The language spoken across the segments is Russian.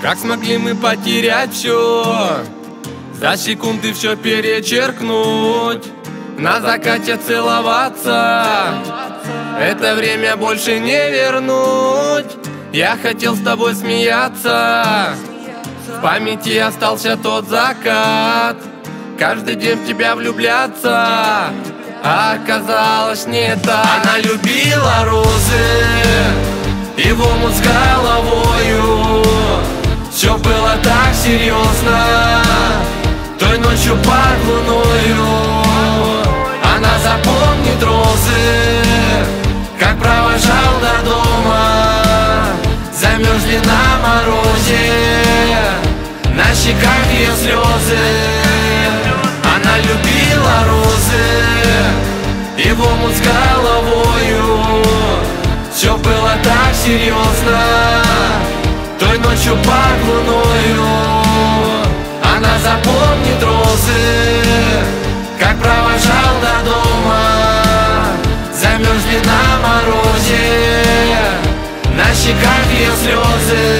Как смогли мы потерять все, за секунды все перечеркнуть, на закате целоваться, это время больше не вернуть. Я хотел с тобой смеяться, в памяти остался тот закат, каждый день в тебя влюбляться, а оказалось не так. Она любила розы и в омут с головою, все было так серьезно, той ночью под луною. Она запомнит розы, как провожал до дома, замерзли на морозе, на щеках ее слезы. Она любила розы и в омут с головою, все было так серьезно, той ночью под луною. Она запомнит розы, как провожал до дома, замерзли на морозе, на щеках ее слезы.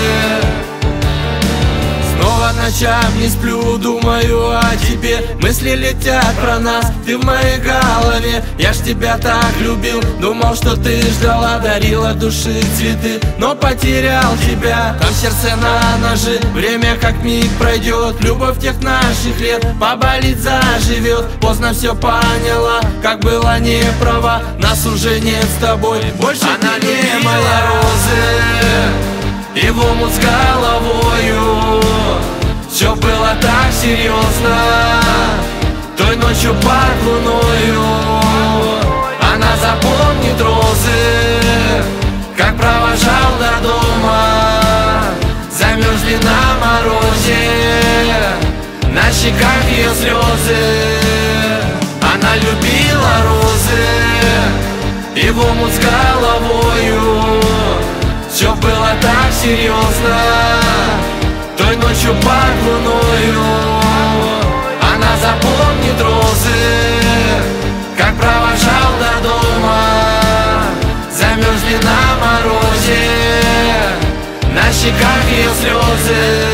Снова ночам не сплю, думаю о тебе, мысли летят про нас, ты в моей голове. Я ж тебя так любил, думал, что ты ждала, дарила души цветы, но потерял тебя. Там в сердце на ножи, время как миг пройдет, любовь тех наших лет поболит, заживет. Поздно все поняла, как была не права, нас уже нет с тобой, больше она не моя. Розы и в омут с головою, все было так серьезно, той ночью под луною. Она запомнит розы, как провожал до дома, замерзли на морозе, на щеках ее слезы. Она любила розы и в омут с головою, все было так серьезно, той ночью под луною. Она запомнит розы, как провожал до дома, замерзли на морозе, на щеках ее слезы.